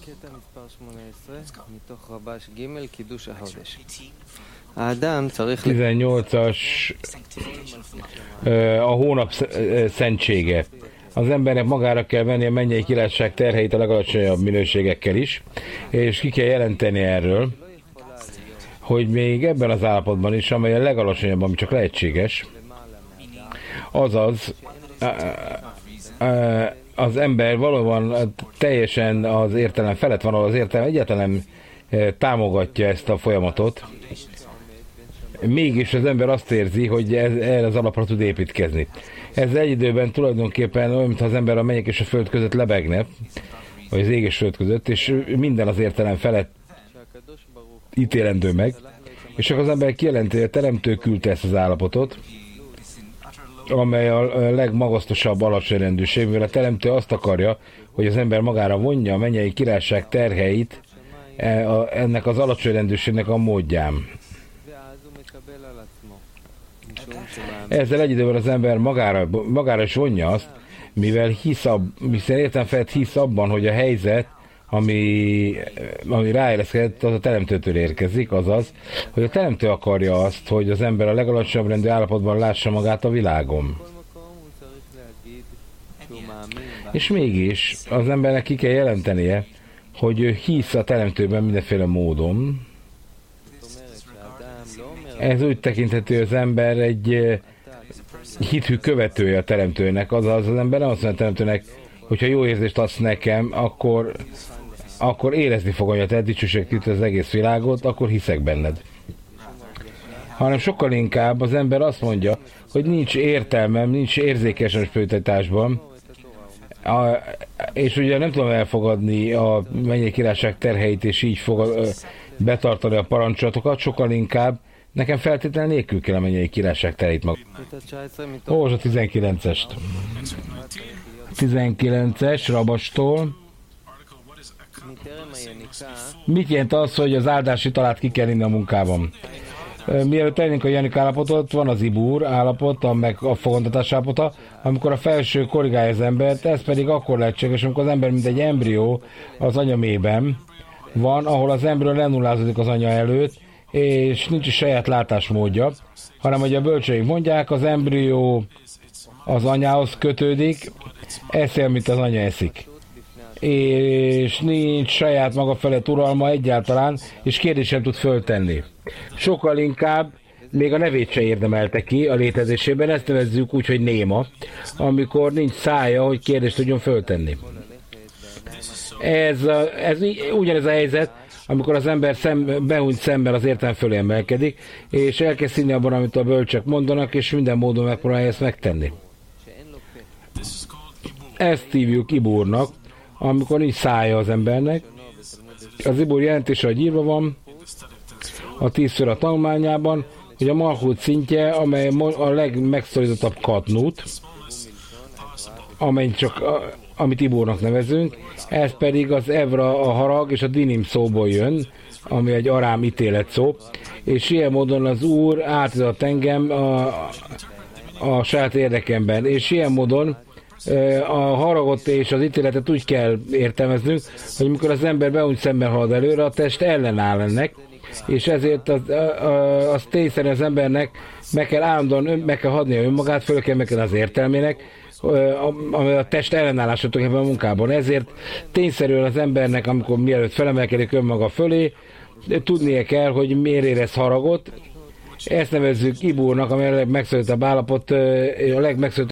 קטע מספר 18 מתוך רבש ג' קידוש החודש. האדם צריך 18-as a hónap szentsége. Az embernek magára kell venni a mennyei királyság terheit a legalacsonyabb minőségekkel is, és ki kell jelenteni erről, hogy még ebben az állapotban is, amely a legalacsonyabb, ami csak lehetséges, azaz az ember valóban teljesen az értelem felett van, ahol az értelem egyáltalán támogatja ezt a folyamatot, mégis az ember azt érzi, hogy erre az alapra tud építkezni. Ez egy időben tulajdonképpen olyan, mintha az ember a mennyek és a föld között lebegne, vagy az ég és föld között, és minden az értelem felett ítélendő meg, és csak az ember kijelenti, hogy a teremtő küldte ezt az állapotot, amely a legmagasztosabb alacsonyrendűség, mivel a teremtő azt akarja, hogy az ember magára vonja a mennyei királyság terheit ennek az alacsonyrendűségnek a módján. Ezzel egy időben az ember magára is vonja azt, mivel hisz abban, hogy a helyzet, ami ráérezkedett, az a teremtőtől érkezik, azaz, hogy a teremtő akarja azt, hogy az ember a legalacsonyabb rendű állapotban lássa magát a világon. És mégis az embernek ki kell jelentenie, hogy ő hisz a teremtőben mindenféle módon. Ez úgy tekinthető, az ember egy hithű követője a teremtőnek, azaz az ember nem azt mondja a teremtőnek, hogyha jó érzést adsz nekem, akkor érezni fogom, hogy te dicsőség az egész világot, akkor hiszek benned. Hanem sokkal inkább az ember azt mondja, hogy nincs értelmem, nincs érzékes a spiritálásban, és ugye nem tudom elfogadni a mennyei királyság terheit, és így betartani a parancsolatokat, sokkal inkább nekem feltétlenül nélkül kell a mennyei királyság terheit maga. Olvasd a 19-est. 19-es Rabastól. Mit jelent az, hogy az áldási talát ki kell inni a munkában? Mielőtt elérnénk a Janik állapotot, van az Ibúr állapot, meg a fogantatás állapota, amikor a felső korrigálja az embert, ez pedig akkor lehetséges, amikor az ember mint egy embrió az anya mélyben van, ahol az embrió lenullázódik az anya előtt, és nincs is saját látásmódja, hanem hogy a bölcseik mondják, az embrió az anyához kötődik, eszi, amit az anya eszik. És nincs saját maga felett uralma egyáltalán, és kérdést sem tud föltenni. Sokkal inkább még a nevét se érdemelte ki a létezésében, ezt nevezzük úgy, hogy néma, amikor nincs szája, hogy kérdést tudjon föltenni. Ez ugyanez a helyzet, amikor az ember behúnyt szemben az értelem fölé emelkedik, és elkezd hinni abban, amit a bölcsek mondanak, és minden módon megpróbálja ezt megtenni. Ezt hívjuk Ibúrnak, amikor nincs szája az embernek. Az Ibúr jelentése, hogy írva van a 10 a tanulmányában, hogy a Malchut szintje, amely a legmegszorítottabb katnút, amit Ibúrnak nevezünk, ez pedig az Evra, a harag és a dinim szóból jön, ami egy arám ítélet szó, és ilyen módon az Úr átadott engem a saját érdekemben, és ilyen módon a haragot és az ítéletet úgy kell értelmeznünk, hogy amikor az ember beúgy szemben halad előre, a test ellenáll ennek, és ezért az tényszerűen az embernek meg kell állandóan meg kell hadnia önmagát, föl kell meg kell az értelmének, ami a test ellenállását ebben a munkában. Ezért tényszerűen az embernek, amikor mielőtt felemelkedik önmaga fölé, tudnia kell, hogy miért érez haragot. Ezt nevezzük Ibúrnak, ami a legmegszólítottabb állapot, a legmegszólítottabb